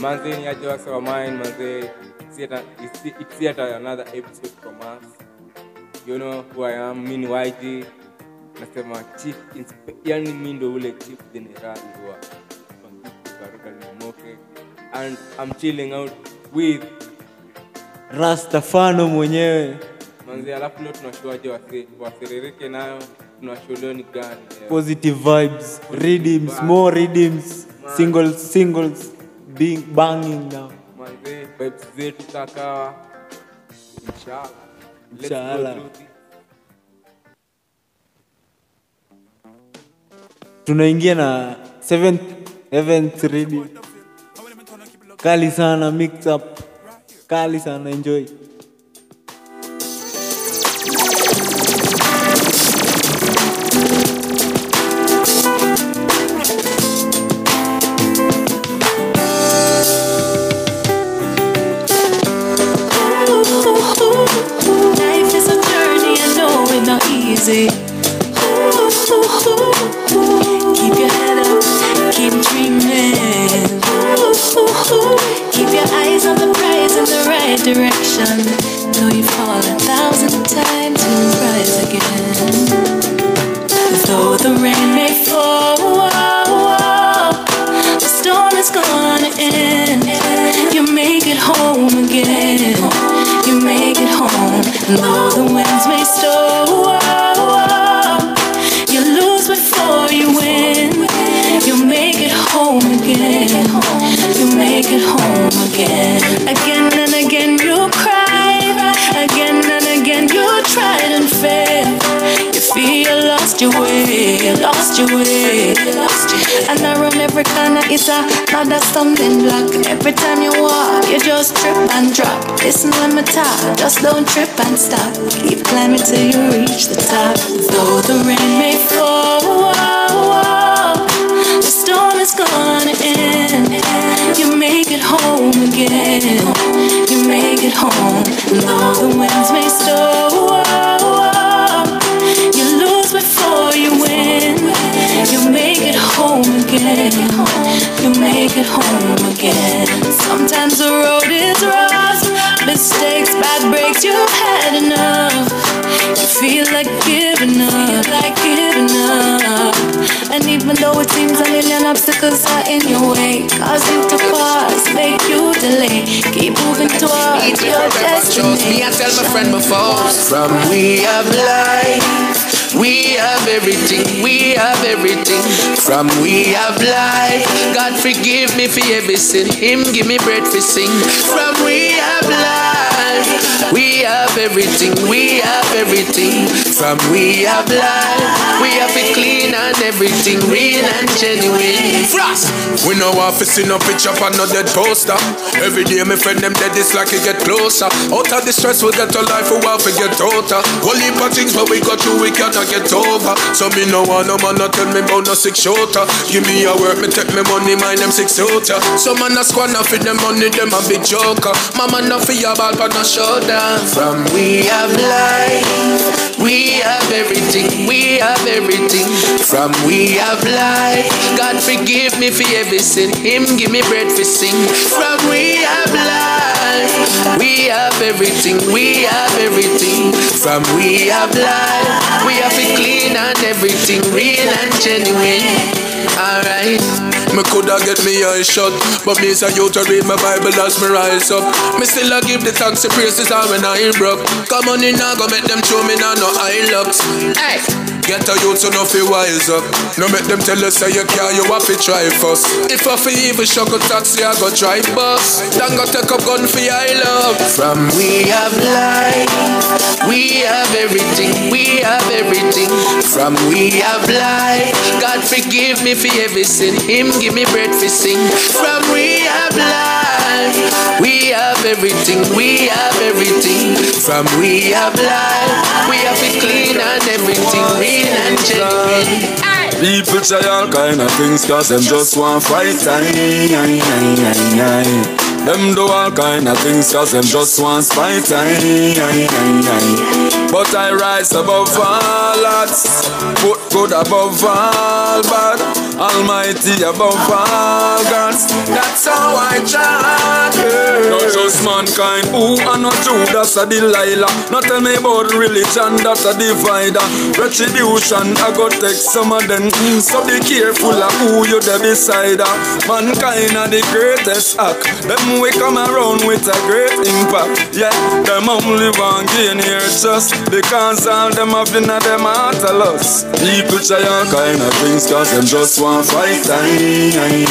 Manze ni aje wasa wa mine, manze. It's yet another episode from us. You know who I am, mini YG. Nasema chief yani mimi ndo ule chief general wa Baruka Nimoke. And I'm chilling out with Rastafano mwenyewe. Manze alafu leo tunashoaje waserereke nayo, tunasholeo ni gani? Positive vibes, redeems, more redeems, singles being banging now. Manze vibes zetu kakawa. Inshallah. Inshallah. Tunaingia na 7th event ready. Kali sana mix up. Kali sana, enjoy. Life is a journey, I know it's not easy. Keep your head up, keep dreaming. Keep your eyes on the prize in the right direction. Though you fall 1,000 times, you'll rise again. Though the rain may fall, the storm is gonna end. You make it home again. You make it home. And though the winds may storm, you lose before you win. You make it home again. You make it home again. Again and again you cried. Again and again you tried and failed. You feel lost your way, lost your way. And around every corner is another stumbling block. Every time you walk, you just trip and drop. Listen when I talk, just don't trip and stop. Keep climbing till you reach the top. Though the rain may fall, the storm is gonna end. You make it home again. You make it home. And though the winds may storm, you lose before you win. You make it home again. You make it home again. Sometimes the road is rough, mistakes, bad breaks, you've had enough. You feel like giving up, And even though it seems a million obstacles are in your way, cause you to pause, make you delay. Keep moving towards your destiny. Me, I tell my friend before. From we have life, we have everything, we have everything. From we have life, God forgive me for every sin. Him give me bread for sing. From we have life, we have everything, we have everything. From we have life, we have it clean and everything real and genuine. Frost, we know how to see no picture on no dead poster. Every day my friend them dead, it's like it get closer. Out of the stress we get to life, we have to get outer. Whole heap of things but we got through, we cannot get over. So me no want no man not tell me about no 6 shooter. Give me a work, me take me money, mine them 6 shooter. So man a squander for them money, them a big joker. Mama not for your ball, but no shoulder. From we have life, we have everything, we have everything. From we have life, God forgive me for every sin. Him give me bread for sing. From we have life, we have everything, we have everything. From we have life, we have it clean and everything real and genuine. Alright, me coulda get me eyes shut, but me say you to read my Bible as me rise up. Me still a give the thanks and praises all when I broke. Come on in now, go make them show me now no eye looks. Hey, get a youth so no feel wise up. No make them tell us say you can't, you have to try first. If I feel even shock a taxi, I go try bus. Then go take up gun for your love. From we have life, we have everything, we have everything. From we have life, God forgive me for every sin. Him give me bread for sing. From we have life, we have everything, we have everything. From we have life, we have it clean and everything real and genuine. People say all kind of things cause them just want fight time. Them do all kind of things cause them just want spite time. But I rise above all odds, put good above all bad. Almighty above all gods. That's how I chant. Not just mankind, who and not Judas a Delilah. Not tell me about religion, that's a divider. Retribution, I go take some of them. So be careful of who you there beside her. Mankind are the greatest act. Them we come around with a great impact. Yeah, them only want gain here just because all them have been at them heart a loss. People try all kind of things cause them just want fight time.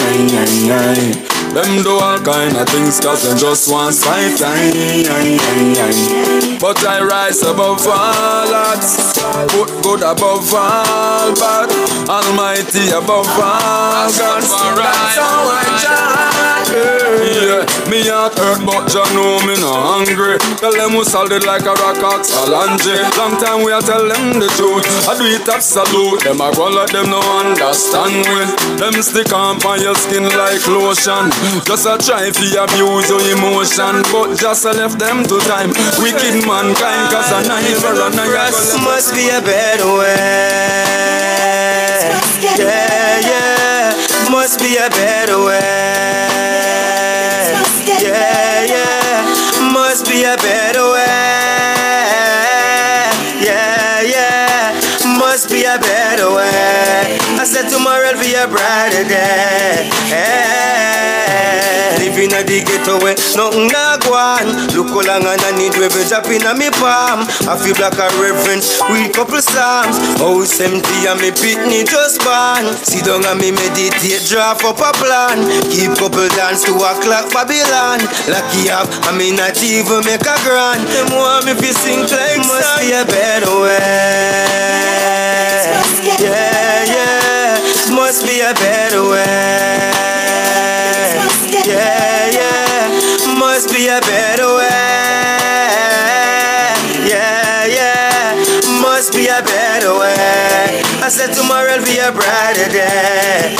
Them do all kind of things cause them just want fight time. But I rise above all odds, put good above all bad, Almighty above all gods. That's how I chant. Yeah, me heart hurt but you know me no hungry. Tell them we solid like a rock ox or laundry. Long time we a tell them the truth, I do it absolute. Them a go let them no understand we. Them stick on your skin like lotion. Just a try fi abuse your emotion, but just a left them to time. Wicked mankind cause a knife for a knife. Must be a better way. Yeah, yeah. Must be a better way. Yeah, yeah. Must be a better way. Yeah, yeah. Must be a better way. I said tomorrow will be a brighter day. Living at the ghetto way, nothing na go on. Look how long and I need wave drop in a me palm. I feel like a reverend, read couple psalms. House empty and me pitney just born. Sit down and me meditate, draw up a plan. Keep couple dance to a clock Babylon. Lucky up, I me not even make a grand. Them want me fi sing like must be a better way. Yeah, yeah, must be a better way. Yeah, yeah, must be a better way. Yeah, yeah, must be a better way. I said tomorrow will be a brighter day.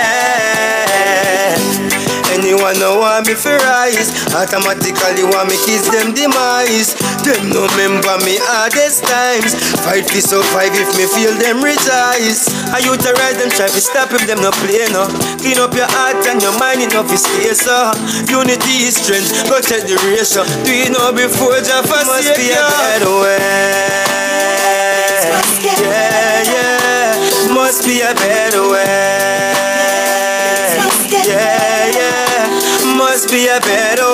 Anyone no want me for rise, automatically want me kiss them demise. Them no remember me hardest times. Fight to survive if me feel them rejoice. I utilize them try to stop if them no play no. Clean up your heart and your mind enough is stay so. Unity is strength, go check the ratio. Do you know before Jaffa must be a better way. Yeah, yeah, must be a better way. Yeah, yeah, must be a better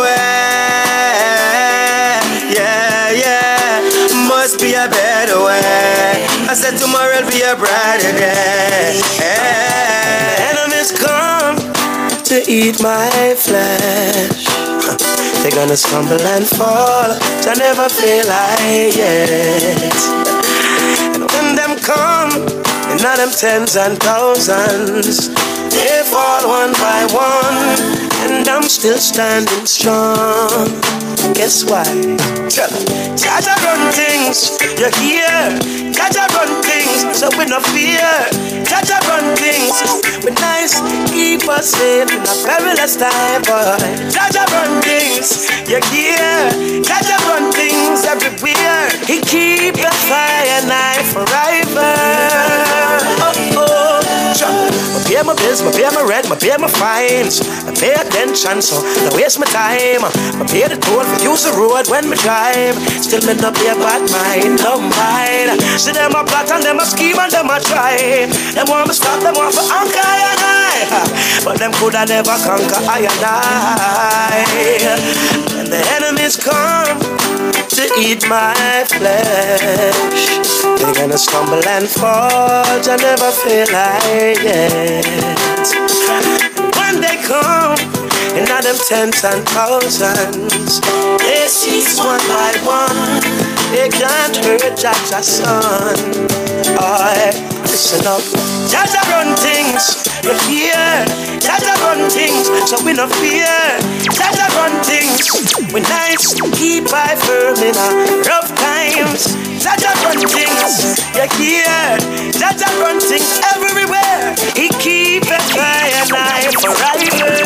way. Yeah, yeah, must be a better way. I said tomorrow will be a brighter day. Enemies come to eat my flesh. They're gonna stumble and fall, so I never feel like it. And when them come, and not them tens and thousands, they fall one by one, and I'm still standing strong. Guess why? Tell them. Jaja run things, you hear? Jaja run things, so we no fear. Jaja run things, we nice, keep us safe in a perilous time, boy. Jaja run things, you hear? Jaja run things everywhere. He keep the fire night forever. Oh, oh. I pay my bills, I pay my rent, I pay my fines. I pay attention, so I waste my time. I pay the toll for use the road when we drive. Still me not pay a bad mind, no mind. See them a plot and them a scheme and them a try. Them want me stop, them want for anchor and I. But them coulda never conquer I and I. And the enemies come to eat my flesh. They're gonna stumble and fall, I never feel like it. When they come, and not them tens and thousands, they cease one by one. They can't hurt Jaja's son. Oh, listen up. Jaja run things, you hear? Jaja run things, so we no fear. Jaja run things, we nice, keep I firm in our rough times. Jaja run things, you hear? Jaja run things everywhere. He keep a fire night forever.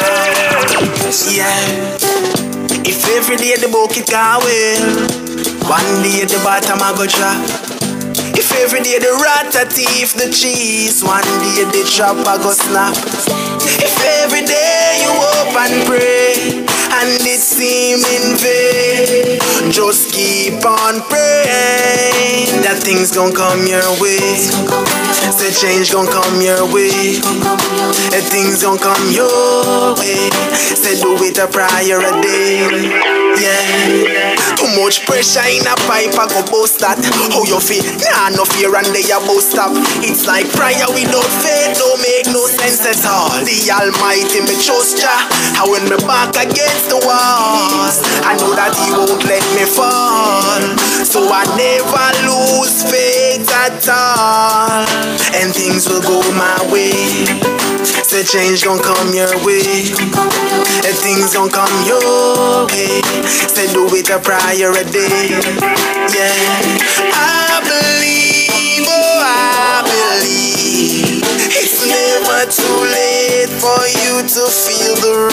Yeah. If every day the bucket can well, one day the bottom I go drop. If If every day the rat-a-tea, the cheese, one day the chopper go snap. If every day you hope and pray and it seem in vain, just keep on praying that things gon' come your way. Say change gon' come your way. Things gon' come your way. Say do it a prayer a day. Yeah. Too much pressure in a pipe, I go bust that. How you feel? Nah, no fear and they a bust stop. It's like prayer without faith, don't make no sense at all. The Almighty me trust ya. And when me back against the walls, I know that He won't let me fall. So I never lose faith at all, and things will go my way. Say change gon' come your way, and things gon' come your way. Say do it a prayer a day. Yeah, I believe, oh I believe, it's never too late for you to feel the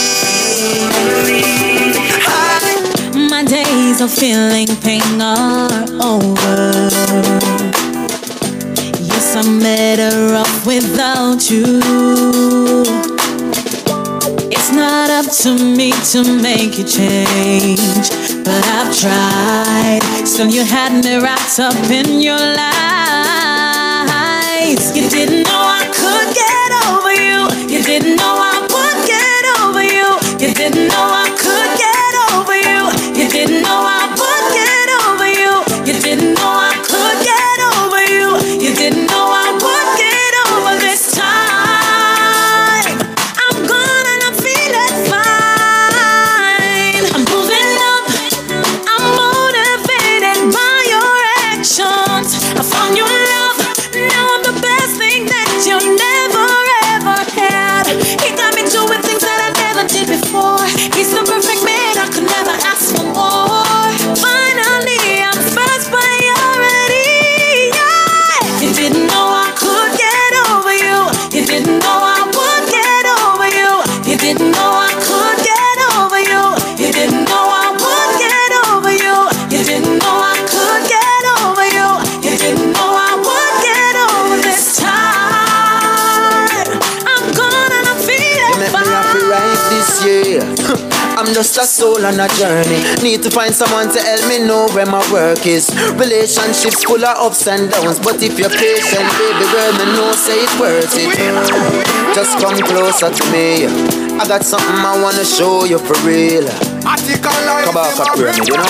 relief. My days of feeling pain are over. Yes, I'm better off without you. It's not up to me to make you change, but I've tried. Still you had me wrapped up in your lies. You didn't know I could get over you. You didn't know I would get over you. You didn't know I could get over you. You didn't know I would get over you. You didn't know I could get over you. You didn't know I would get over this time. I'm gone and I'm feeling fine. I'm moving up. I'm motivated by your actions. I found your love. Now I'm the best thing that you never ever had. He got me doing things that I never did before. He's the perfect man. I could never ask for more. Finally, I'm first priority. Yeah. You didn't know I could get over you. You didn't know I would get over you. You didn't know I could get over you. You didn't know I would get over you. You didn't know I could get over you. You didn't know I would get over this time. I'm gone and I'm feeling You make me fine. happy right this year. I'm just a soul on a journey. Need to find someone to help me know where my work is. Relationships full of ups and downs, but if you're patient, baby girl, me know say it's worth it. Just come closer to me. I got something I wanna show you for real. Come back up here, you know.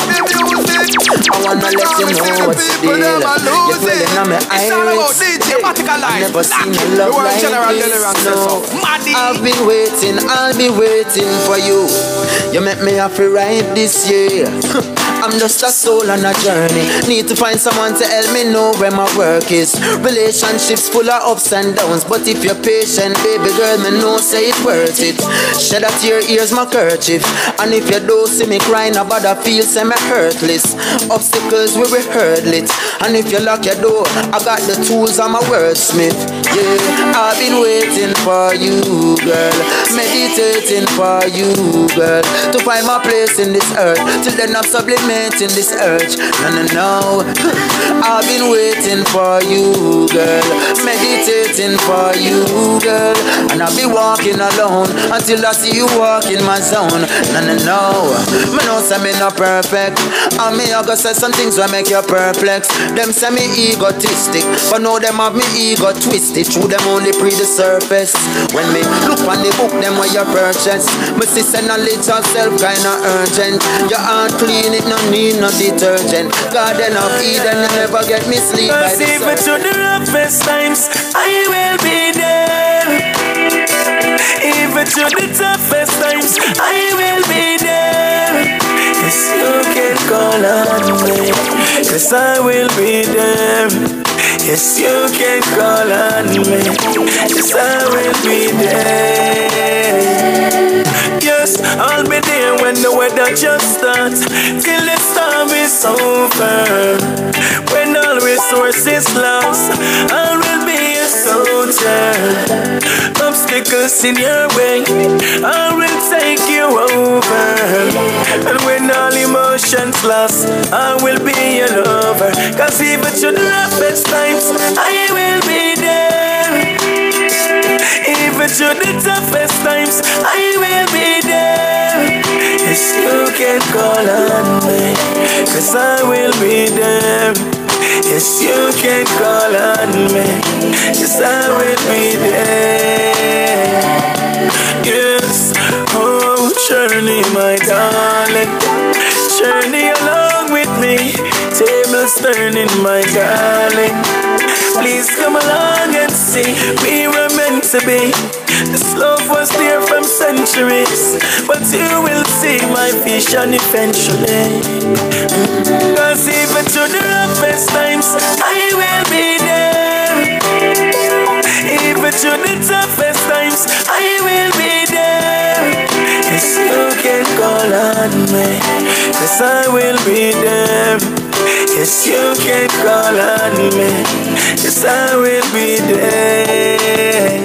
I wanna let you know what's the deal. You're pulling on my iris. I've never seen a love like this. No, I've been waiting, I'll be waiting for you. You make me happy right this year. I'm just a soul on a journey. Need to find someone to help me know where my work is. Relationships full of ups and downs, but if you're patient, baby girl, me know say it's worth it. Shed a tear, here's my kerchief. And if you don't see me crying about I feel say me hurtless. Obstacles we will hurdle it. And if you lock your door, I got the tools, I'm a wordsmith. Yeah, I've been waiting for you, girl. Meditating for you, girl. To find my place in this earth. Till then I'm sublimating this urge. No. I've been waiting for you, girl. Meditating for you, girl. And I'll be walking alone until I see you walk in my zone. No. Me know say me not perfect. And me I go say some things will make you perplex. Them say me egotistic, but now them have me ego twisted. Through them only pre the surface. When me look on the book, them where you purchase. Me see say knowledge yourself kinda urgent. Your heart clean, it no need no detergent. Garden of Eden, never get me sleep by the even sun. through the roughest times, I will be there. Even through the toughest times, I will be there. Yes, you can call on me, 'cause I will be there. Yes, you can call on me, 'cause I will be there. Yes, I'll be there when the weather just starts, till the storm is over. When all resources lost, I will be a soldier. Obstacles in your way, I will take you over. And when when all emotions lost, I will be your lover. Cause even through the roughest times, I will be there. Even through the toughest times, I will be there. Yes, you can call on me, cause I will be there. Yes, you can call on me, cause I will be there. Yes, oh, journey, my darling, journey along with me. Tables turning, my darling. Please come along and see, we were meant to be. This love was there from centuries, but you will see my vision eventually. Cause even through the roughest times, I will be there. Even through the toughest times, I will be there. Yes, you can call on me, cause I will be there. Yes, you can call on me, cause I will be there.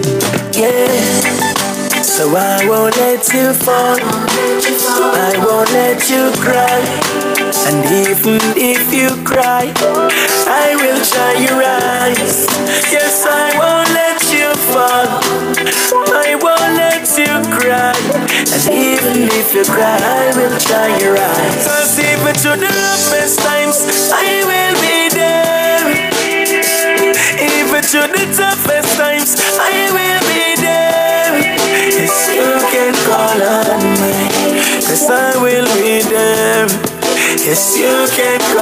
Yeah, so I won't let you fall, I won't let you cry. And even if you cry, I will dry your eyes. Yes, I won't let you fall, I won't let you cry. And even if you cry, I will dry your eyes. Cause even through the roughest times, I will be there. Even through the toughest times, I will be there. Yes, you can call on me, cause I will be there. Yes, you can call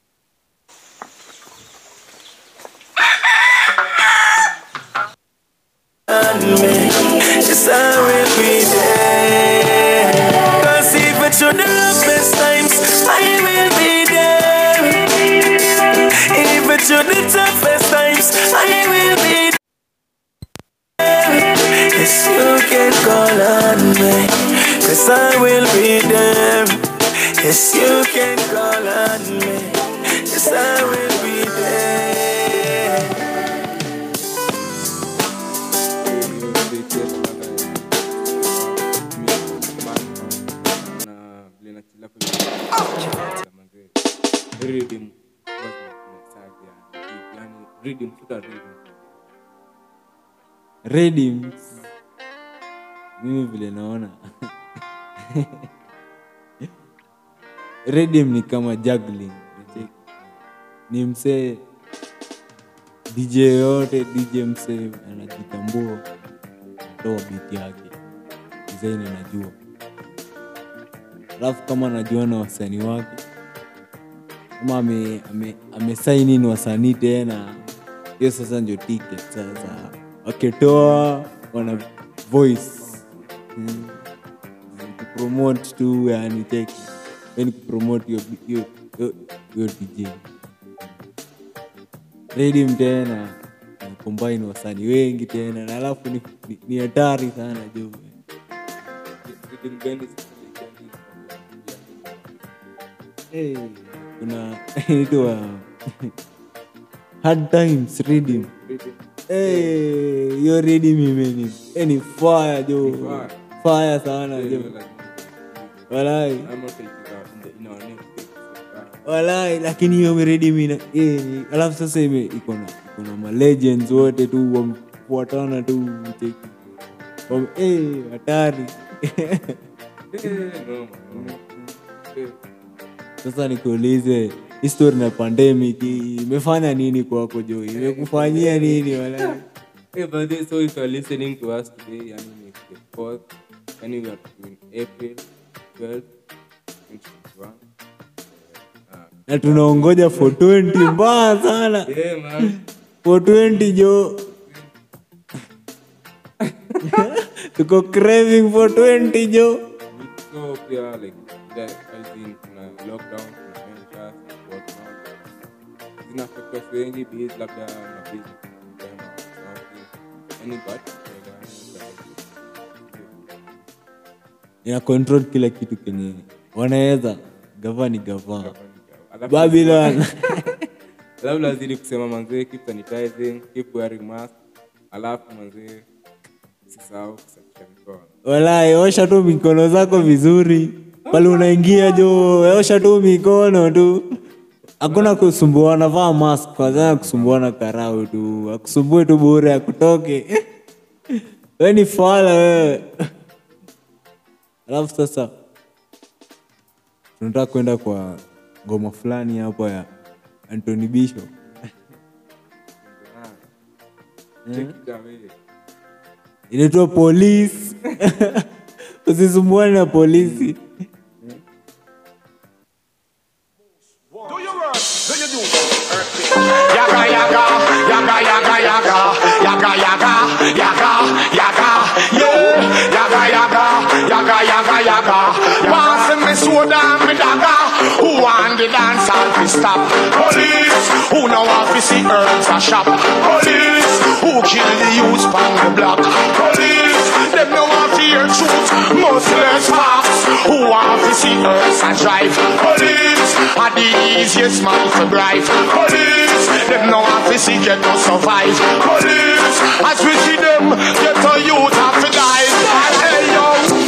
on me, cause I will be there. Cause even through the roughest times, I will be there. Even through the toughest times, I will be there. Yes, you can call on me, cause I will be there. Yes, you can call on me, cause I will be there. Redeems. Mimi vile naona Redeem ni kama juggling. Ni msee DJ yote, DJ msee anajitambua, anatoa beat yake, design anajua. Alafu kama anajua na wasanii wake, kama amesign in wasanii tena, hiyo sasa ndio ticket sasa. Wakitoa wana voice promote tu, yani take when promote your DJ. Redeem tena combine wasanii wengi tena, na alafu ni hatari sana jo. Kuna inaitwa Hard Times Redeem. Yo Redeem imeni any fire jo, fire sana jo. Walai, lakini hiyo Redeem alafu sasa iko na ma legends wote tu wamefuatana tu hatari. Sasa nikuulize, history na pandemic imefanya nini kwako jo? Imekufanyia nini wala? But this, so if you are listening to us today, I mean it's the 4th, and we are in April 12th, 2021. Na tunaongoja 420 mbaya sana. Yeah man. 420 jo. Tuko craving 420 jo. So yeah, like that I think lockdown, measures, whatnot. Zinaffect us wengi, be it labda na business tema something. Any but ina control kila kitu kenye wanaweza gavani gavana Babylon. Alafu lazidi kusema manze, keep sanitizing, keep wearing mask. Alafu manze, usisahau kusafisha mikono. Walai, osha tu mikono zako vizuri. pale unaingia jo, osha tu mikono tu. Hakuna kusumbuana, vaa mask kwanza, kusumbuana karao tu. Akusumbue tu bure akutoke. Wewe ni fala wewe. Alafu sasa tunataka kwenda kwa ngoma fulani hapa ya Anthony Bishop. Check it away. Inaitwa Police. Usisumbuane na polisi. Do your work, do you do? Yaga yaga, yaga yaga yaga, yaga yaga, yaga yaga, yeah. Yaga yaga, yaga yaga yaga. Pass me soda and me dagger. Who want the dance all to stop? Police, who know how to see herbs a shop? Police, who kill the youth on the block? Police, them know how to hear truth, muscles facts. Who want to see herbs a drive? Police, are the easiest man to bribe. Police, them know how to see get to survive. Police, as we see them, get to youth have to die. Hey yo,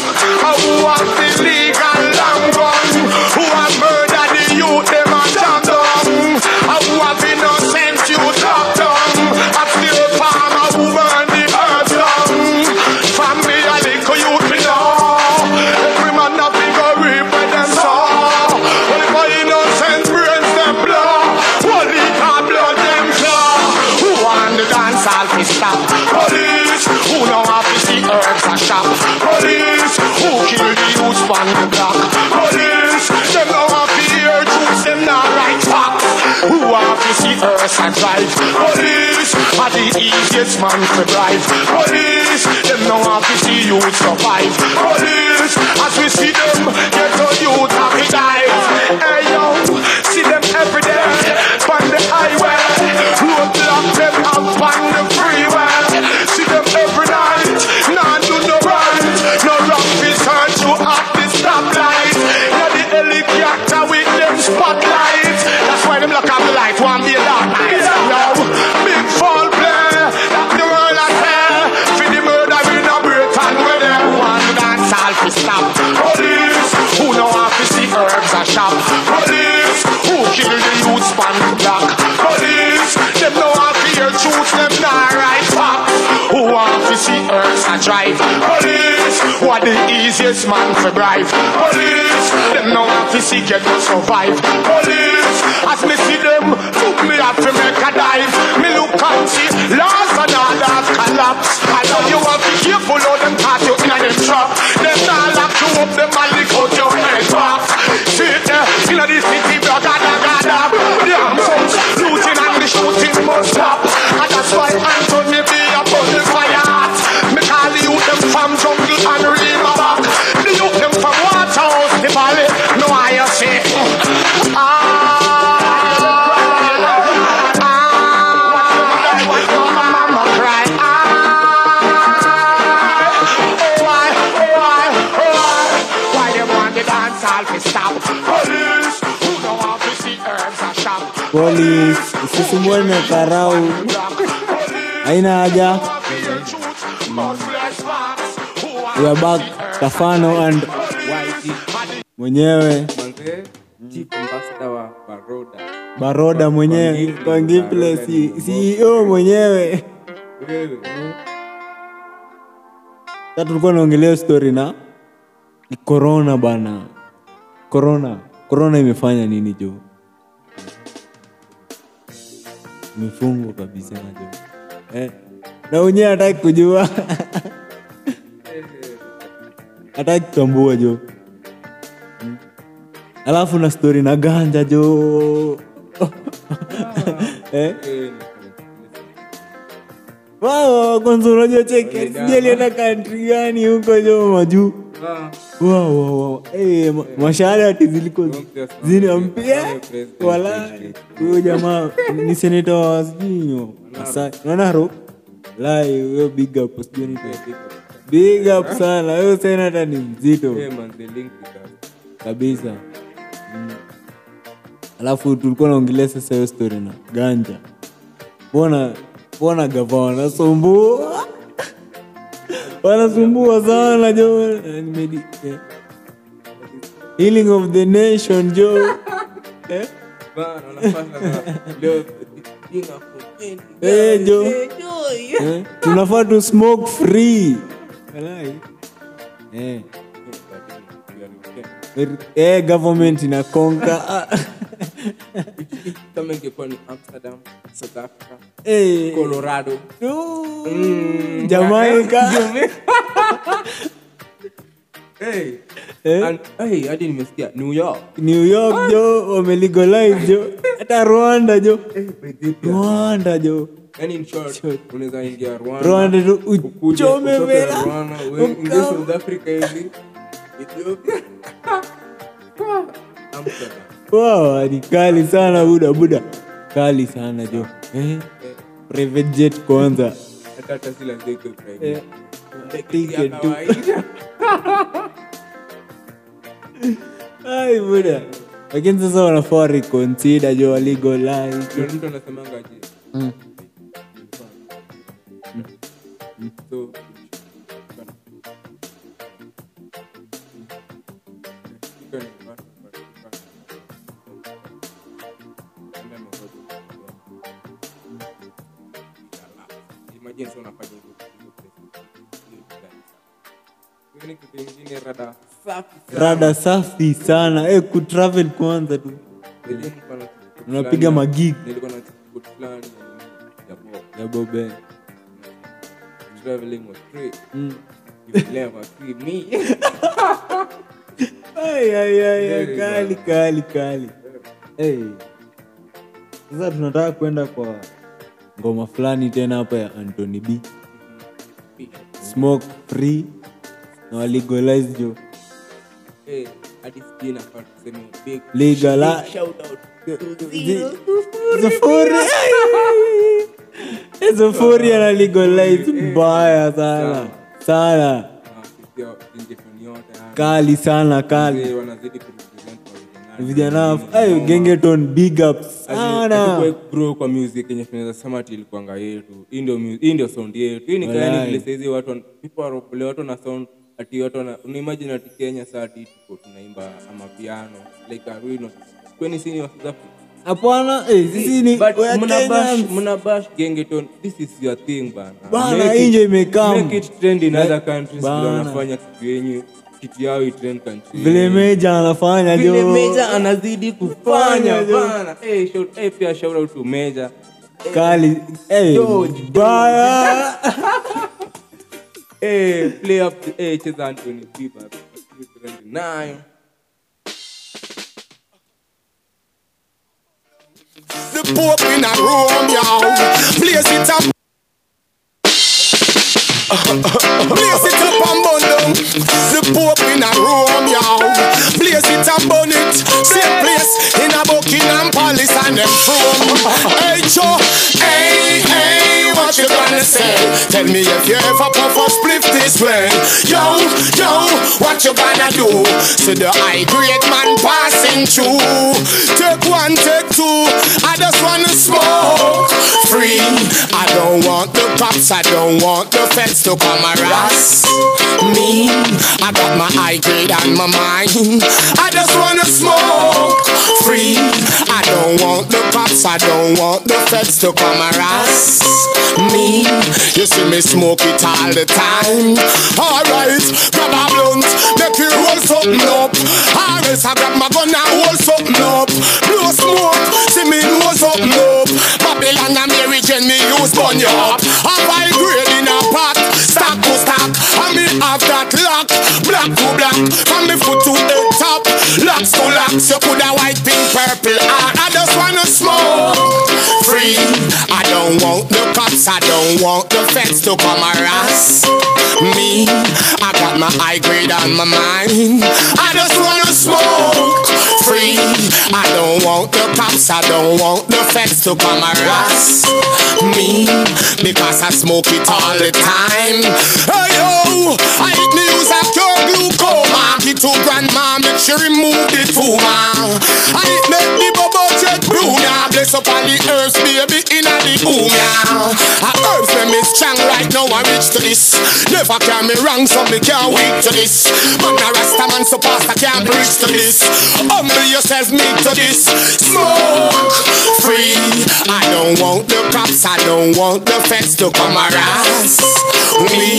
who want the legal long gun? Who have murdered the youth, them a jam down. Who have innocent youth locked down. I still farmer who burn the earth down. From me a little youth me know. Every man a big a reap with them saw. Only for innocent brains them blow. Only for blood them flow. Who want the dance all to stop? Police, who know how to see herbs a shop? Police, who kill the youth on the block? Police, them know how to hear truth, them not right facts. Who want to see herbs a drive? Police, are the easiest man to drive. Police, them know how to see youth survive. Police, as we see them, get to youth happy dive. Hey yo, see them every day, on the highway. Roadblock them up on the freeway. See them every night, nah do no right. No rock is hard to up the stoplight. Yeah, the helicopter with them spotlight. That's why them look up the light, one be a dark night. Yo, big fall play, that the world I say. For the murder in a Britain where they want to dance all to stop. Police, who know how to see herbs a shop. Police, who kill the youth span the block. Police, them know how to hear truth, them not right facts. Who want to see herbs a drive? Police, who are the easiest man to bribe? Police, them know how to see get to survive. Police, as me see them, took me out to make a dive. Me look and see lost and all that collapse. I know you have to be careful how them caught you in a them trap. Them not lock you up, them a lick out your head box. See it there, in the city, gada gada. The arms out, looting and the shooting must stop. And that's why Anthony be upon the fire heart. Me call the youth them from jungle and river back. The youth them from Waterhouse, the valley. No I say, mama cry. Why they want the dance all to stop? Police, who know how to see herbs a shop. Police, usisumbuane na karao. Haina haja. We are back, Kafano and mwenyewe Manze, chief ambassador wa Baroda mwenyewe kwa Giple CEO mwenyewe. Wewe. Sasa tulikuwa naongelea story na corona bana. Corona imefanya nini jo? Mifungo kabisa jo. Na unye hataki kujua. Hataki kutambua jo. Alafu na story na ganja jo. Wow, kwanza unajua cheke. Sijali hata country gani huko jo maju. Wow. Mashahada ati ziliko zinampia wala huyo jamaa ni senator wa Zinyo. Sasa unaona ro lai huyo big up sijui big up sana huyo senator ni mzito kabisa. Alafu tulikuwa naongelea sasa hiyo story na ganja. Bona gavana sumbua. Wanasumbua sana jo. Healing of the nation, Joe. Bana unapata leo kinga for Joe. Tunafaa tu smoke free. Walai. Government inakonka. Kama ingekuwa ni Amsterdam, South Africa, Colorado, Jamaica. And hadi nimesikia New York jo wamelegalize jo. Hata Rwanda jo. Yani in short unaweza ingia Rwanda tu uchome vela Rwanda ingia South Africa hivi Ethiopia Amsterdam. Wow, ni kali sana buda kali sana jo. Private jet kwanza Hata sila zeko private ticket tu. Ai buda. Lakini sasa wanafaa reconsider jo legalize. Mtu anasemanga aje? So imagine so unafanya hivyo. Ni kitu kingine rada safi sana. Kutravel kwanza tu. Unapiga magig. Nilikuwa na ticket plan ya Bobe. Traveling was free. You will never see me. Kali. Sasa tunataka kwenda kwa ngoma fulani tena hapa ya Anthony B. Smoke free na legalize jo. Hadi skin apart kusema big Legalize. Shout out to Zofuri ana legalize mbaya sana. Kali sana. Wanazidi kurepresent vijana. Gengeton big ups sana. Grow kwa music yenye tunaweza sema ati ilikuanga yetu. Hii ndio sound yetu. Hii ni kaya ni hizi watu people are watu na sound ati watu una imagine ati Kenya saa ati tuko tunaimba ama piano like Arwino. Kwani sini wa South Africa? Hapana, sisi ni muna bash Gengeton. This is your thing bana. Inje imekam. Make it trend in other countries. Wanafanya kitu yenyewe kitu yao i-trend country. Vile Meja anafanya jo. Vile Meja anazidi kufanya bana. Pia shout out to Meja. Kali. Baya. Play up the cheza Anthony Bieber. 29. The Pope in a Rome, y'all. Place it up. Place it up and burn down. The Pope in a Rome, y'all. Place it and burn it. Same place in a Buckingham Palace and them throne. Hey, Joe. Hey, what you gonna say? Tell me if you ever puff a spliff this way. Yo, what you gonna do? See the high grade man passing through. Take one, take two. I just wanna smoke free. I don't want the cops, I don't want the feds to come harass me. I got my high grade on my mind. I just wanna smoke free. I don't want the cops, I don't want the feds to come harass me. You see me smoke it all the time. Alright, grab a blunt, make you roll something up. Or else I grab my gun and hold something up. Blow smoke, see me blow something up. Babylon and Mary Jane, me use burn you up. Have I grade in a pot, stack to stack. And me have that lock, black to black. From me foot to the top, locks to locks. You could have white, pink, purple. I just wanna smoke free. I don't want the cops, I don't want the feds to come harass me. I got my high grade on my mind. I just wanna smoke free. I don't want the cops, I don't want the feds to come harass me. Because I smoke it all the time. Hey yo, I eat the use of your glaucoma. Get to grandma, make she remove the tumor. I eat make the bubble jet broom, yeah. Bless up all the herbs, baby, in a the boom, yeah. Herbs when me strong right now, I reach to this. Never can me wrong, so me can't weak to this. Man a Rasta man, so pastor can't preach to this. Humble yourself, meet to this. Smoke free. I don't want the cops, I don't want the feds to come harass me.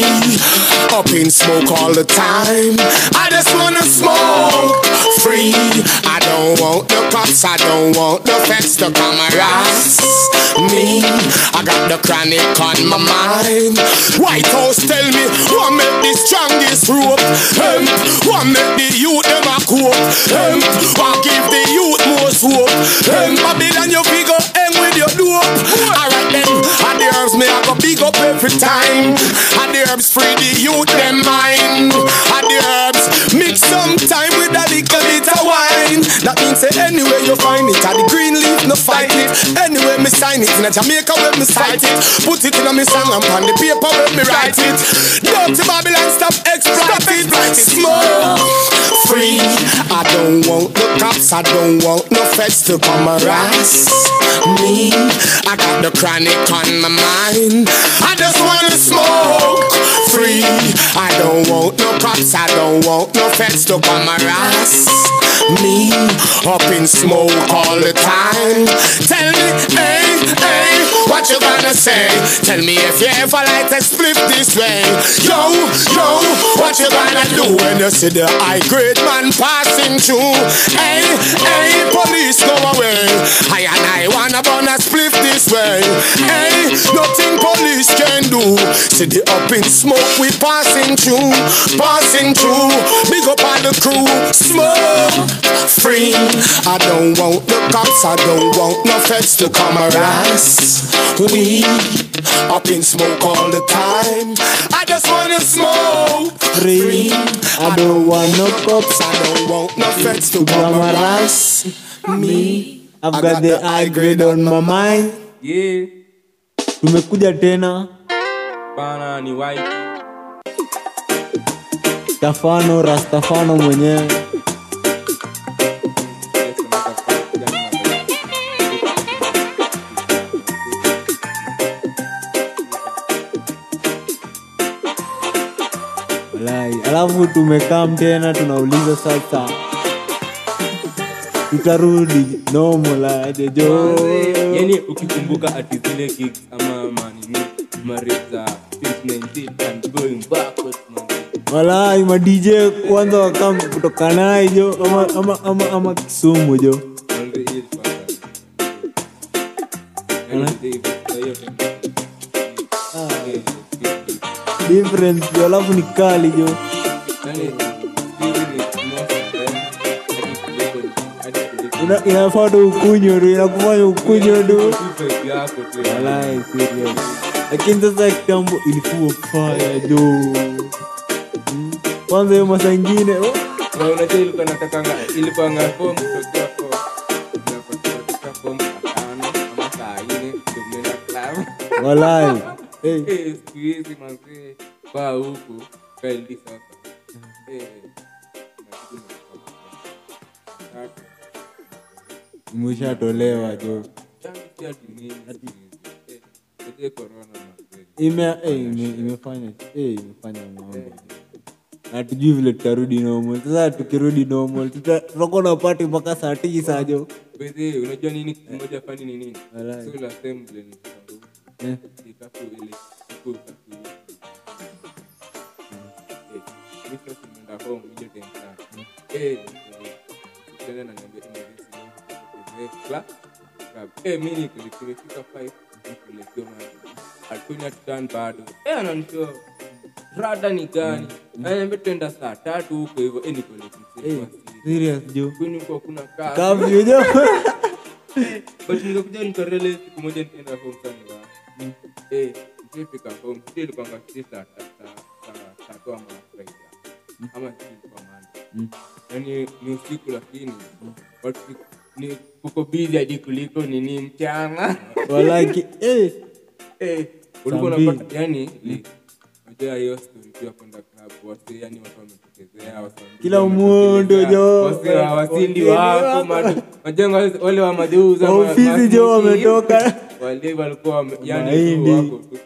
Up in smoke all the time. I just wanna smoke free. I don't want the cops, I don't want the feds to come harass me. I got the chronic on my mind. White House tell me, what make the strongest rope? What make the youth them a cope? What give the youth most hope? Babylon you figure hang with your dope. Alright then, and the herbs me I go big up every time. And the herbs free the youth them mind. And the herbs mix some time with a little bit of wine. That means say anywhere you find it, and the green leaf no fight it. Anywhere me sign it, in a Jamaica where me cite it. Put it in a me song and on the paper where me write it. Dirty Babylon stop exploit it. Smoke free. I don't want the cops, I don't want no feds to come harass me. I got the chronic on my mind. I just wanna smoke free. I don't want no cops, I don't want no feds to come harass me. Up in smoke all the time. Tell me, hey, hey, what you gonna say? Tell me if you ever like to split this way. Yo, yo, what you gonna do when you see the high grade man passing through? Hey, hey, police go away. I and I wanna burn a split this way. Hey, nothing police can do. See the up in smoke we passing through, passing through. Big up on the crew. Smoke free. I don't want the cops, I don't want no feds to come harass we. Up in smoke all the time. I just wanna smoke free. I don't want no cops, I don't want no feds to come harass me. I've got the high grade on my mind. Yeah. Tumekuja tena Bana ni white. Stefano Rastafano mwenyewe. Alafu tumekaa tena tunauliza sasa tutarudi normal aje jo. Yani ukikumbuka ati zile gigs ama manini mareza 2019 and going backwards man. Walai ma DJ kwanza wakam kutoka naye jo ama Kisumu jo. Difference jo, alafu ni kali jo. Inafaa tu ukunywe tu, inakufanya ukunywe tu. Walai serious. Lakini sasa kitambo ilikuwa fire jo. Kwanza hiyo masaa ingine na unajua ilikuwa natakanga ilikuwa ngapo mtokea kwa unapata form sana ama saa ile tumeenda club. Walai. Squeeze manzi kwa huku kaili sasa. Umeshatolewa jo. Imefanya mambo. Hatujui vile tutarudi normal. Sasa tukirudi normal tutakuwa na party mpaka saa 9 jo. Wewe unajua nini mmoja fani ni nini? So la same vile ni ikafu ile kuka. Mimi nimeenda home hiyo tena. Tena na niambia club. Mimi nilifika 5 nilikuwa alikuwa tutan bado. Ananitoa rada ni gani? Ananiambia twenda saa 3 huko hivyo niko serious jo. Kwani huko kuna kazi. Kazi jo. But ningekuja nikarele siku moja nitaenda home sana. Nilifika home still kwa saa 3 ama Friday. Ama siku kwa Monday. Yaani ni usiku lakini watu ni kuko busy hadi kuliko nini mchana. Walaki ulikuwa unapata yani Unajua hiyo story pia kwenda club wasi yani watu wametokezea wasi. Kila mundu jo. Wasindi wako majengo wale wa madeuza ofisi jo wametoka. Wale walikuwa yani wako tu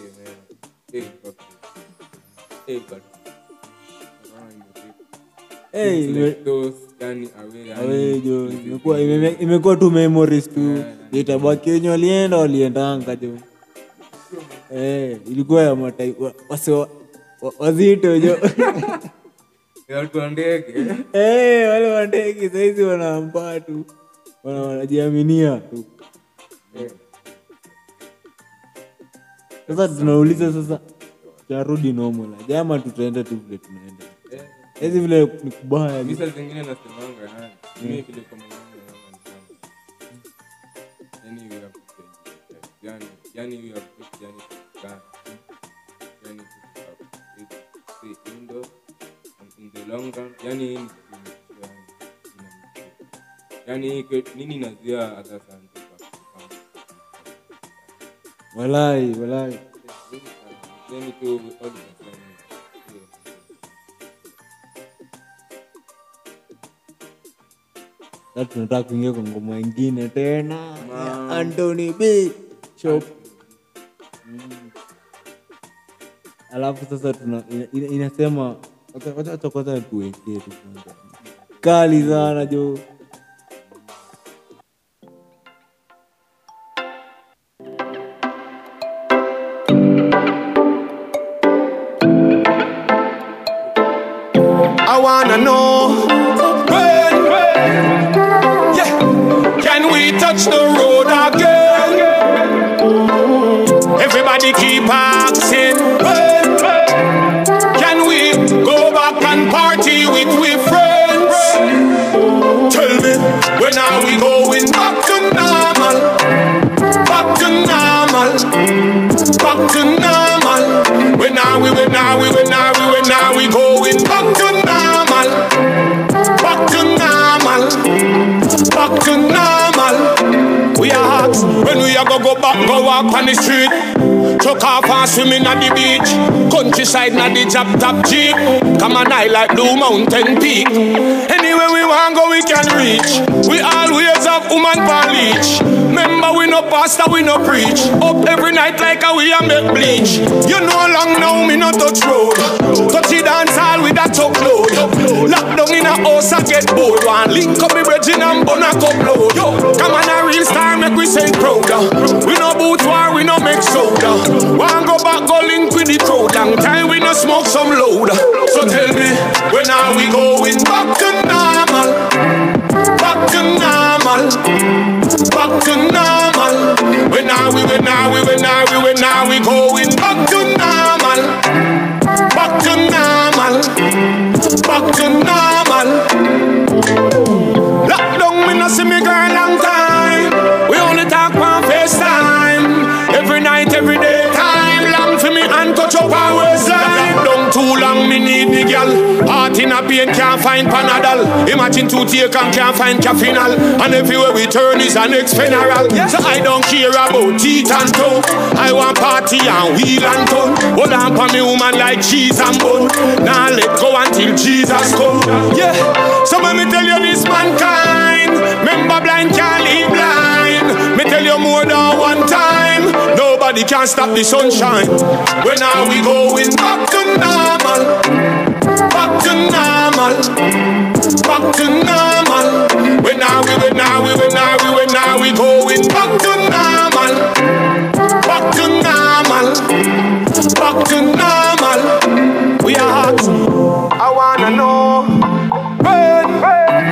imekuwa tu memories tu. Itabaki wenye waliendanga jo. Ilikuwa ya matai wazito jo. Watu wa ndege. Wale wa ndege saizi wanaambaa tu. Wanajiaminia tu. Sasa tunauliza sasa tunarudi normal. Jama tutaenda tu vile tunaenda. Hizi vile ni kubaya. Visa zingine nasemanga mimi vile kama yani we have to in the long run yani nini nazia hata sana walai yani to all sasa tunataka kuingia kwa ngoma nyingine tena Anthony B Shop. Alafu sasa inasema wacha kwanza tuwekee tu kwanza. Kali sana jo. I wanna know can we touch the road again? Everybody keep asking can we go back and party with friends? Tell me, when are we going back to normal? Back to normal. Back to normal. When are we going back to normal? Back to normal. Back to normal. We are hot when we are go back, go walk on the street. Chuck off and swimming at the beach. Countryside na the top jeep. Come on, I like Blue Mountain Peak. Anywhere we want go, we can reach. We always have woman for leech. Remember we no pastor, we no preach. Up every night like a we a make bleach. You know long now, me no touch road. Touch the dance hall with a truck load. Lock down in a house I get bored. One link up me bridging and bun a cup load. Come on, a real star make we sing prouder. We no boot war, we no make soda. One go back, go link with the crowd. Long time we no smoke some load. So tell me, when are we going back to normal? Back to normal. Back to normal. When are we going back to normal? Back to normal. Back to normal. Lockdown, me no see me girl long time. We only talk on FaceTime. Every night, every day. Time long for me and touch up our waistline. Don't too long, me need the girl. Heart in a pain, can't find Panadol. Imagine two take and can't find Cafinal. And everywhere we turn is an next funeral. So I don't care about teeth and toe. I want party and wheel and tongue. Hold on for me woman like cheese and bun. Now let go until Jesus come. Yeah, so let me tell you this mankind. Remember blind can't lead blind. Me tell you more than one time. Nobody can stop the sunshine. When are we going back to normal? Back to normal. Back to normal. When are we going back to normal? Back to normal. Back to normal. We are hot. I wanna know when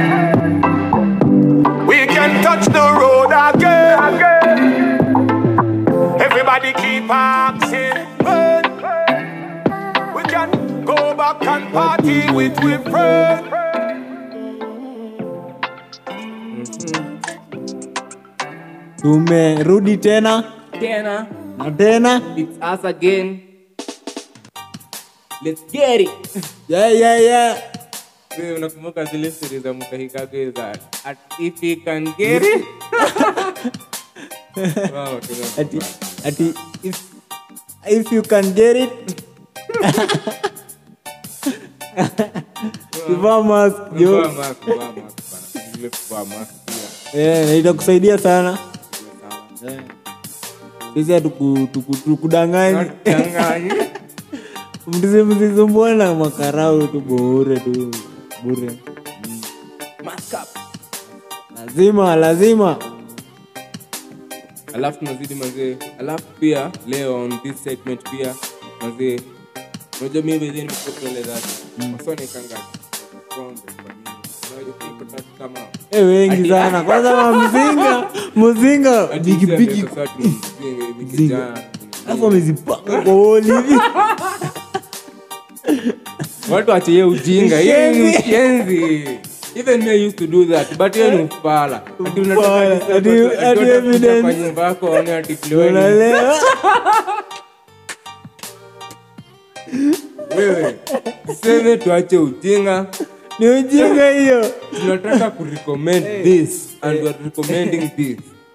we can touch the road again. Everybody keep asking when we can go back and party with friends. Tumerudi tena na tena. It's us again. Let's get it. Yeah. Wewe unakumbuka zile stories za Mukahikago za at if you can get it. Ati if you can get it. Kivaa mask yo. Vaa mask bana. Ile kuvaa mask pia. Na itakusaidia sana. Sisi tukudanganya. Changanya. Msisumbue na makarau tu bure tu. Bure. Mask up. Lazima. Alafu tunazidi mazee. Alafu pia leo on this segment pia mazee. Unajua mimi vile niko that. Masoni kanga. Kama wengi sana. Kwanza mzinga bigi. Hapo amezipanga kwa woli hivi. Watu achie ujinga. Yeye ni mshenzi. Even me used to do that, but yeye ni ufala. Ati unataka ati evidence kwa nyumba yako one ati unaelewa. Wewe sema tuache ujinga. Ni ujinga hiyo. Tunataka kurecommend this and we are recommending this.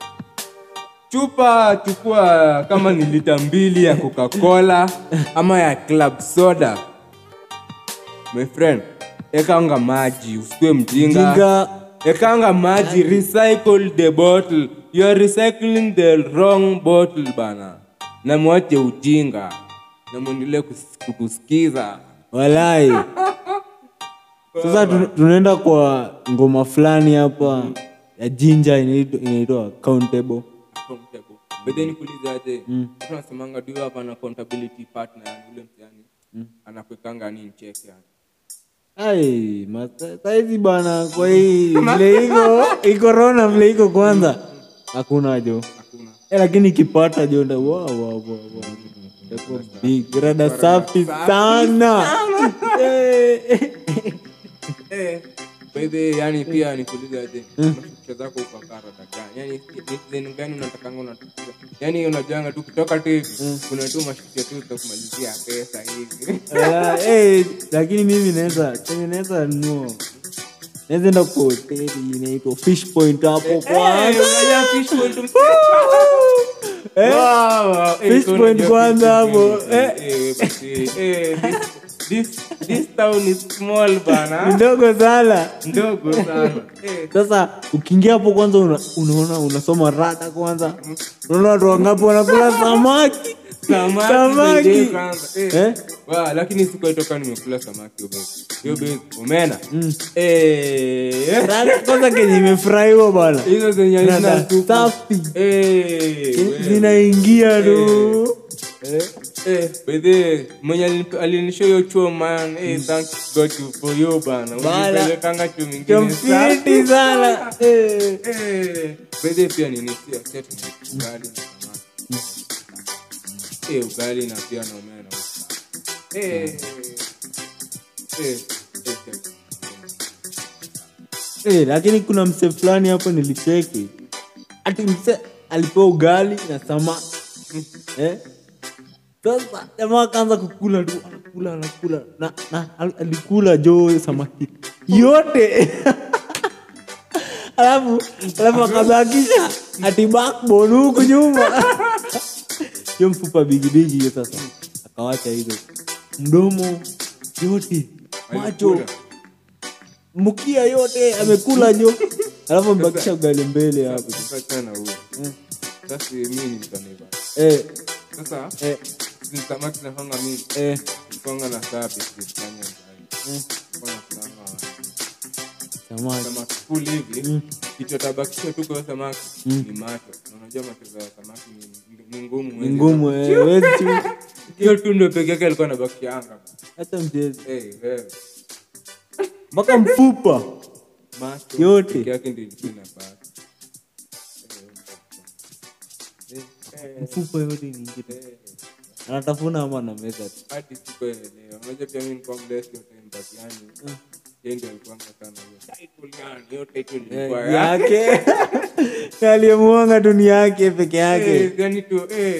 Chukua kama ni lita 2 ya Coca-Cola ama ya Club Soda. My friend, ekanga maji, usikue mjinga. Ekanga maji, recycle the bottle. You are recycling the wrong bottle bana. Na mwache ujinga. Na muendelee kusikiza. Walai. Sasa tunaenda kwa ngoma fulani hapa ya Jinja inaitwa Accountable. But then nikuulize aje, tunasemanga do you have an accountability partner yani yule mtani anakuwekanga nini check yani. Saizi bana kwa hii vile iko corona vile iko kwanza. Hakuna jo. Hakuna. Lakini ikipata jo ndio wow. Ndio big rada safi sana. Baby yani pia nikuulize aje, mafikira zako uko karata gani? Yani gani unataka yani unajanga tu kutoka tu hivi kuna tu mafikira tu za kumalizia pesa hivi. Lakini mimi naweza enda kwa hoteli inaitwa Fish Point hapo kwanza. Fish Point. Fish Point kwanza hapo. This town is small bana. Ndogo sana. Sasa ukiingia hapo kwanza unaona unasoma rada kwanza. Unaona watu wangapi wanakula samaki. Lakini siku itoka nimekula samaki hiyo base omena. Kwanza kenye imefurahiwa bana. Hizo zenye zina safi. Zinaingia tu. Bede mwenye alinishow yo chuo man. Thank God for you bana. Unipelekanga chuo mingine sana. Bede pia ninisia set ugali na samaki. Ugali na pia na omena. Lakini kuna mse fulani hapo nilicheki. Ati mse alipewa ugali na samaki. Sasa jamaa kaanza kukula tu, anakula na alikula jo samaki yote. Alafu akabakisha ati backbone huko nyuma. Yo mfupa bigi hiyo sasa. Akawacha hizo. Mdomo yote, macho, mkia yote amekula jo. Alafu mbakisha ugali mbele hapo. Sasa tena huyo. Sasa mimi nitaneva. Sasa samaki na hanga mimi. Konga na sapi kufanya ndani. Samaki full hivi. Kitu tabakisha tu kwa samaki ni macho. Unajua macho za samaki ni ngumu. Ni ngumu wewe. Hiyo tu ndio peke yake alikuwa anabaki anga. Hata mchezo. Wewe. Mpaka mfupa. Macho yote. Peke yake ndio inapata. Mfupa yote ni ngine. Anatafuna ama na meza. Hadi siku leo. Unajua pia mimi kwa mlesi yote mbatiani. Yeye ndio alikuwa sana hiyo. Title ilikuwa yake. Aliyemuanga dunia yake peke yake. Gani tu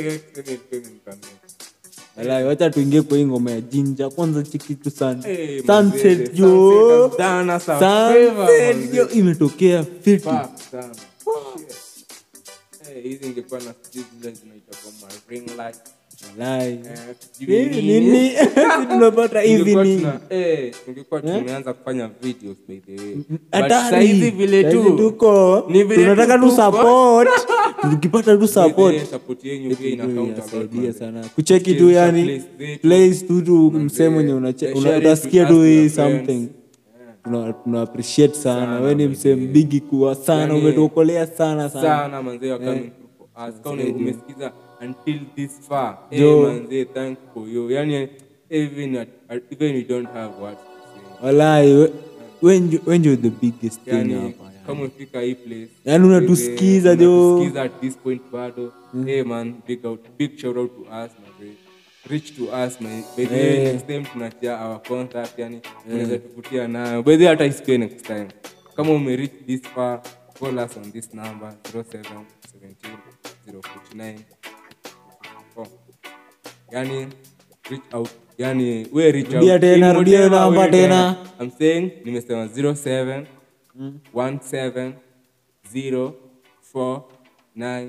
Alai, wacha tuingie kwa ngoma ya Jinja. Kwanza chiki tu sana. Sunset jo. Sunset jo imetokea fiti. Sana. hizi ingekuwa na zile zinaitwa kama ring light. Walai. Nini? Tunapata hivi ni. Tungekuwa tumeanza kufanya videos by the way. Sasa hizi vile tu tuko tunataka tu support. Tukipata tu support yenu pia ina count inasaidia sana. Kucheki tu yani place tu msemo mwenye unasikia tu hii something. Tuna appreciate sana. Wewe ni msemo big kwa sana, umetuokolea sana manze wa coming through. As kama umesikiza until this far. Manze, thank for you. Yani even you don't have what to say. Walai, when you the biggest thing hapa. Kama umefika hii place. Yani unatusikiza jo. Unatusikiza at this point bado. Man, big shout out to us manze. Reach to us man. By the way, next time tunatia our contact yani unaweza tukutia nayo. By the way, hata isipe next time. Kama umereach this far, call us on this number 0717 yani reach out, yani we reach out. Rudia namba tena. I'm saying nimesema 07 17 04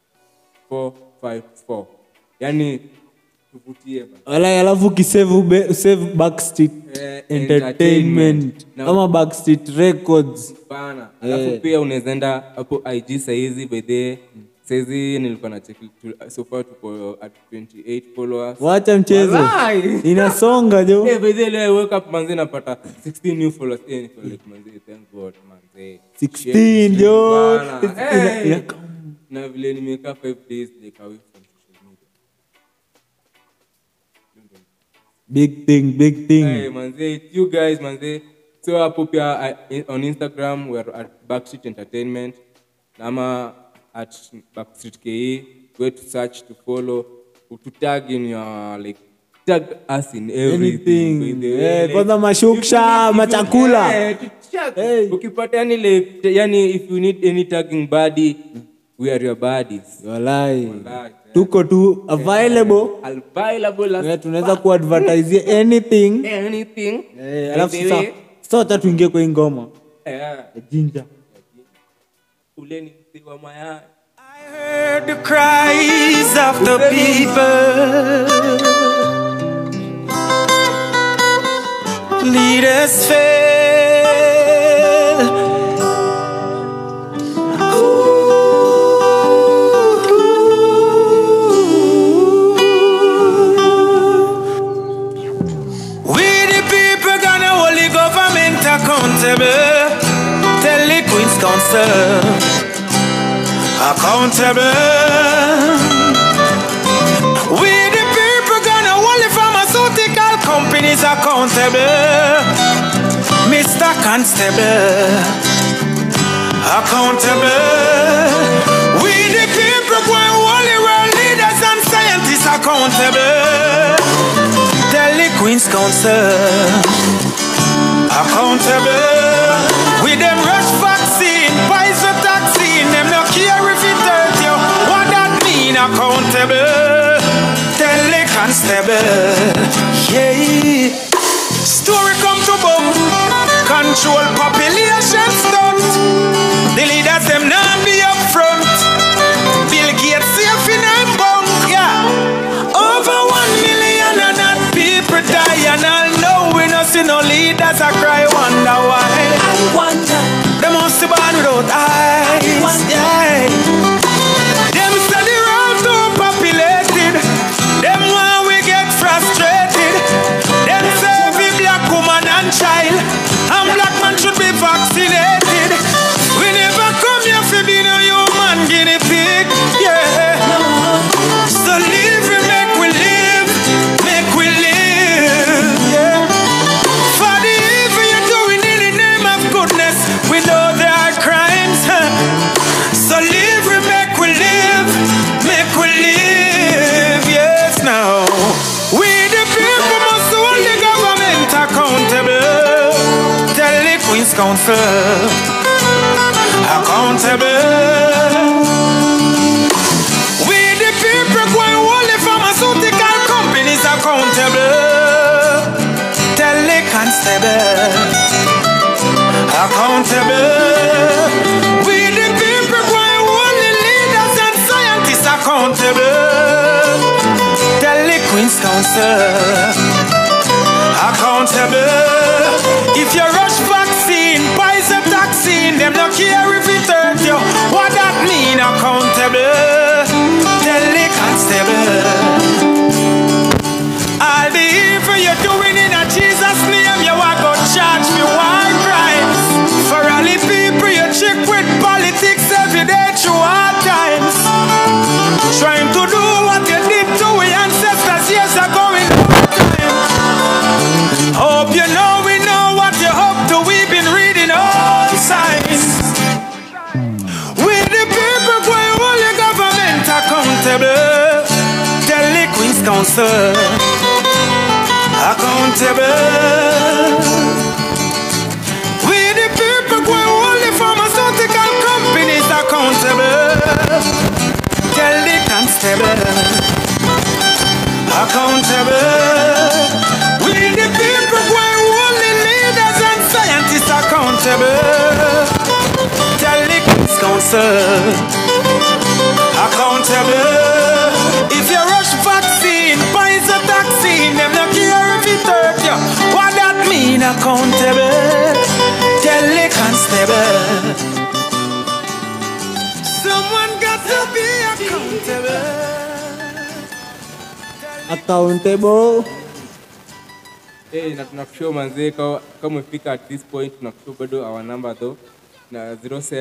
9454. Yani tuvutie bana. Wala alafu save Backstreet Entertainment ama Backstreet Records bana. Alafu pia unaenda hapo IG saizi by the saizi nilikuwa na check so far tuko at 28 followers. Wacha mchezo. Inasonga jo. By the way, wake up manze napata 16 new followers in collect manze, thank God manze. 16 jo. Na vile nimeka 5 days like away from social media. Big thing. Hey manze, you guys manze. So hapo pia on Instagram we're at Backstreet Entertainment. Nama at Backstreet KE. Go to search to follow, to tag in your like tag us in everything. Kwanza mashuksha, machakula. Ukipata yani like yani if you need any tagging buddy, we are your buddies. Walai. Tuko tu available. Tunaweza kuadvertise anything. Alafu sasa tuingie kwa ngoma. Jinja. Uleni mtiwa mayai. I heard the cries of the people. Leaders fail. We the people gonna hold the government accountable. Tell the Queen's Council accountable. We the people gonna hold the pharmaceutical companies accountable. Mr. Constable accountable. We the people gonna hold the world leaders and scientists accountable. Tell the Queen's Council accountable. We them rush vaccine, Pfizer vaccine, them no care if it hurt you. What that mean accountable? Tell the constable. Yeah. Story come to boom. Control population stunt. The leaders them not be up front. Bill Gates safe in a bunk. Yeah. Over 1 million and that people die, and I'll know we no see no leaders I cry wonder why. I wonder. They must be born without eyes. Yeah. Them say the world too populated. Them want we get frustrated. Them say every black woman and child and black man should be vaccinated. We never come here to be no human guinea pig. Yeah. So live and make we live. Make we live. Yeah. For the evil you're doing in the name of goodness, we know there are crimes. So live and make we live. Make we live. Yes, now. We the people must hold the government accountable. Tell the Queen's Council accountable. We the people going hold the pharmaceutical companies accountable. Tell the constable accountable. We the people going hold the leaders and accountable. Tell the Queen's Council, accountable. If you rush vaccine, Pfizer vaccine, them no care if it hurt you. What that mean, accountable? Tell the constable. All the evil you're doing in a Jesus name, you are going to charge for war crimes. For all the people you trick with politics every day through hard times. Trying to do what you did to our ancestors years ago in our time. Hope you know we know what you're up to. We've been reading all signs. We the people going hold the government accountable. Tell the Queen's Council, accountable. We the people going hold the pharmaceutical companies accountable. Tell the constable, accountable. We the people going hold the leaders and scientists accountable. Tell the Queen's Council, accountable. If you rush vaccine, Pfizer vaccine, them no care if it hurt you. What that mean, accountable? Tell the constable. Someone got to be accountable. Accountable. Hey, na tunakushow manze kama umefika at this point tunakushow bado our number though na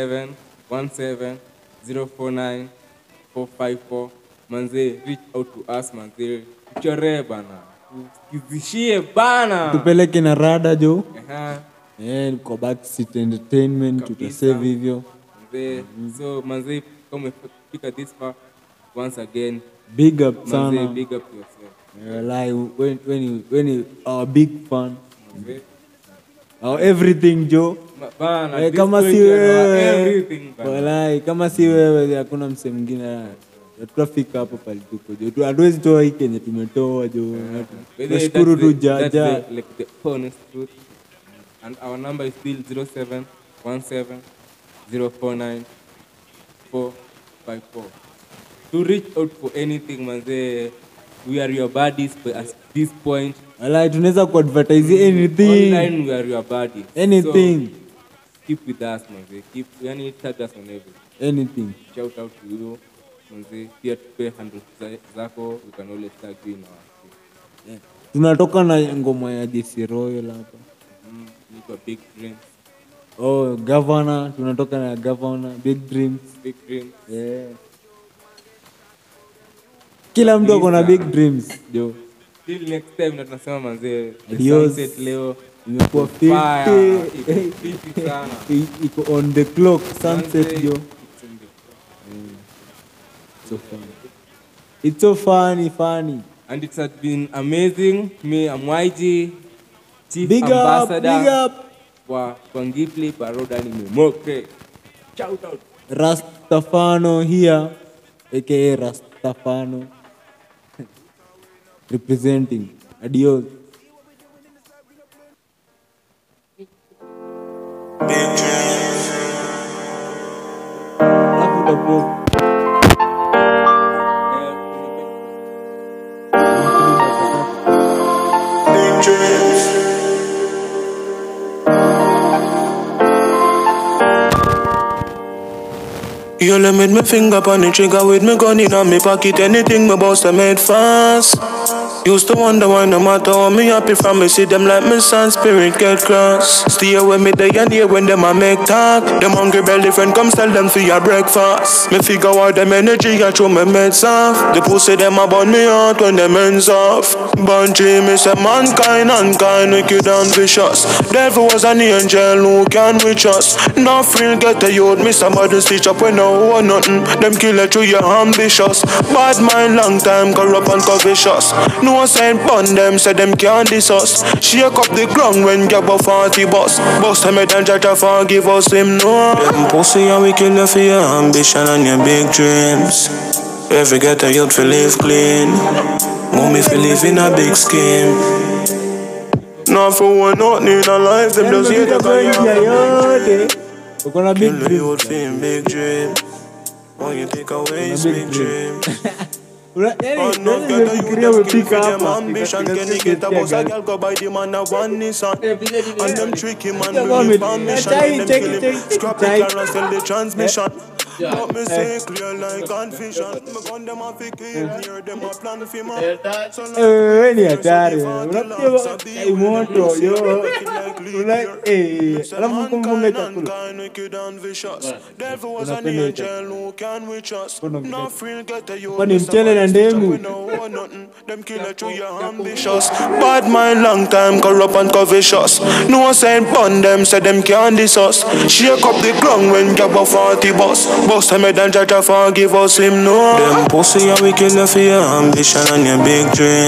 0717049454 manze reach out to us manze tuchore bana tukizishie bana Tupeleke na rada jo. Aha. Kwa Backseat Entertainment tutasave hivyo. Manze so manze kama umefika this far once again Big up manze sana. big up to yourself. Like when you our big fan. Manze Our everything jo. bana Kama this si point, wewe. everything bana. Walai kama si wewe hakuna mse mwingine. Tutafika hapo pale tuko jo. Hatuwezi toa hiki kenye tumetoa jo. Nashukuru tu jaja. That's like the honest truth. And our number is still 0717049454. To reach out for anything, manze, we are your buddies. But at this point, Walai tunaweza kuadvertise anything. online we are your buddies. Anything. So, keep with us, manze. Yani tag us on everything. Anything. Shout out to you, manze. Pia tupe handles zako. We can always tag you in our. Tunatoka na ngoma ya JC Royal hapa. Niko Big Dreams. Oh, Governor, tunatoka na Governor, Big Dreams. Big Dreams. Yeah. Kila mtu ako na big dreams, jo. Till next time na tunasema manze, the Adios. sunset leo Imekuwa fire, 50. iko 50 sana. Iko on the clock, sunset, Manze, jo. it's in the- So funny. It's so funny. And it has been amazing. Me, I'm YG, Chief Big Ambassador up. kwa Ngipli Baroda ni Memokre. Shout out. Rastafano here, aka Rastafano. Representing. Adios. Alafu utapost. You let me finger on the trigger with me gun in on me pocket. Anything me boss I made fast. Used to wonder why no matter how me happy from me see them like me son spirit get cross. Stay with me day and year when them a make talk. Them hungry belly friend come sell them for your breakfast. Me figure out them energy I throw me meds off. The pussy them a burn me out when them ends off. Bunchy me say mankind unkind wicked and vicious. Devil was an angel who can reach us. No feel get a youth me somebody stitch up when no one nothing. Them kill it through your ambitious. Bad mind long time corrupt and covetous. No sign pun them, say them can't diss us. Shake up the ground when you go 40 bus. Bust them head and try to forgive us, him no. Them pussy and we kill you for your ambition and your big dreams. Every get a youth to live clean. Mommy fi live in a big scheme. Not for one nothing in a life, them just hate the guy. Uko na big Kill the dreams. youth for him big dreams. Why you take away his big dream? Yaani No ndio get the youth nimefikiria them kill umefika for them hapa. ambition. Can he get a boss? A girl go buy the man a one Nissan. And them tricky man Yeah, bring mommy, him permission. check Then it, them check kill it, him. check it, Scrap the check it. car and sell the transmission. But me say clear like confusion. Me gun them a fi kill, near them a plan fi man. So Wewe ni hatari. Unapiga chai moto yo. Alafu kumfunga chakula. kind, wicked and vicious. Devil was an Unapenda angel who can reach us. No frill get a you. Kwani mchele na ndengu? We know nothing. Them kill it through your ambitious. Bad mind long time corrupt and covetous. No saying bun them, say them can't diss us. Shake up the ground when you a 40 bus. Bust them head and judge forgive us him no. Them pussy a we kill you for your ambition and your big dream.